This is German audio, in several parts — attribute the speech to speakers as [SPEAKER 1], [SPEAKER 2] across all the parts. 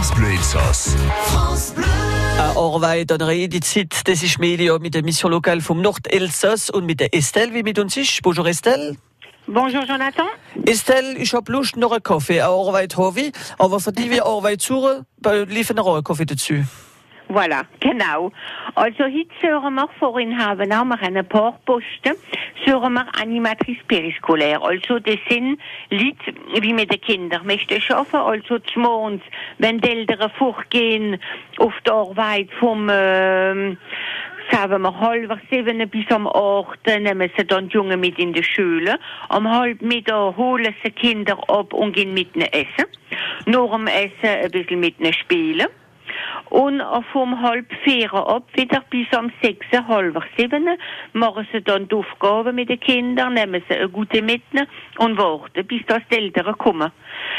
[SPEAKER 1] France Bleu Elsass.
[SPEAKER 2] Arbeit an der Edizit, das ist Melia mit der Mission Lokal vom Nordelsass und mit der Estelle, wie mit uns ist. Bonjour Estelle.
[SPEAKER 3] Bonjour Jonathan.
[SPEAKER 2] Estelle, ich hab Lust noch einen Kaffee, eine Arbeit habe ich, aber für die wir Arbeit suchen, liefern noch einen Kaffee dazu.
[SPEAKER 3] Voilà, genau. Also heute sollen wir, vorhin haben wir ein paar Posten, sollen wir Animatrice périscolaire. Also das sind Leute, wie mit den Kindern möchten arbeiten, also zum Morgens, wenn die Eltern fortgehen auf die Arbeit vom sagen wir 6:30 bis um 8 nehmen sie dann die Jungen mit in die Schule. Um 12:30 holen sie Kinder ab und gehen mit ihnen essen. Nach dem Essen ein bisschen mit ihnen spielen. Und vom 3:30 ab, wieder bis um 6, 6:30, machen sie dann die Aufgaben mit den Kindern, nehmen sie eine gute mit und warten, bis das die Eltern kommen.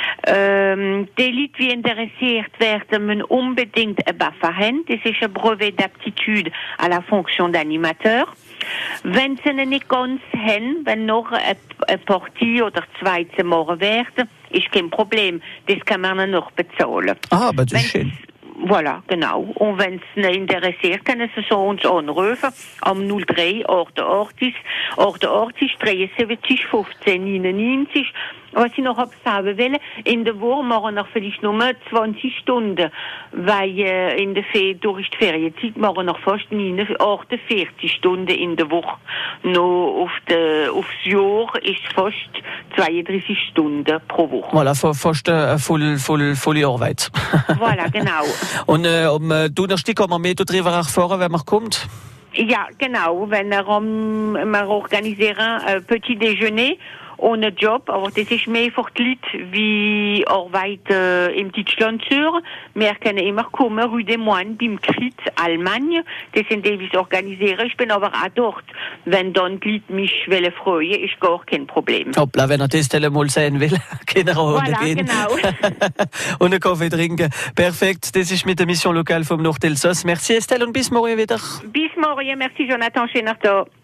[SPEAKER 3] Die Leute, die interessiert werden, müssen unbedingt ein BAFA haben. Das ist ein Brevet d'aptitude à la fonction d'animateur. Wenn sie ihn nicht ganz haben, wenn noch eine Partie oder zwei zu machen werden, ist kein Problem. Das kann man noch bezahlen.
[SPEAKER 2] Ah, aber das ist schön.
[SPEAKER 3] Voilà, genau. Und wenn es nicht interessiert, können Sie so uns anrufen am 03 88 88 73 15 99. Was ich noch sagen will, in der Woche machen wir vielleicht nur 20 Stunden, weil in der durch die Ferienzeit machen wir noch fast 48 Stunden in der Woche. Noch aufs Jahr ist es fast 32 Stunden pro Woche.
[SPEAKER 2] Voilà, fast volle Arbeit.
[SPEAKER 3] Voilà, genau.
[SPEAKER 2] Und am Donnerstag kann man mehr darüber erfahren, wenn man kommt?
[SPEAKER 3] Ja, genau. Wenn wir organisieren ein Petit Déjeuner ohne Job, aber das ist mehr für die Leute, wie arbeiten im Deutschland sur. Wir können immer kommen, Rue des Moines, beim Krit, Allemagne. Das sind die, die es organisieren. Ich bin aber auch dort. Wenn dann die Leute mich freuen, ist gar kein Problem.
[SPEAKER 2] Hoppla, wenn er das mal sehen will, kann er auch
[SPEAKER 3] voilà,
[SPEAKER 2] gehen.
[SPEAKER 3] Genau.
[SPEAKER 2] Und einen Kaffee trinken. Perfekt, das ist mit der Mission Lokal vom Nordelsass. Merci Estelle und bis morgen wieder.
[SPEAKER 3] Bis morgen, merci Jonathan, schönen Tag.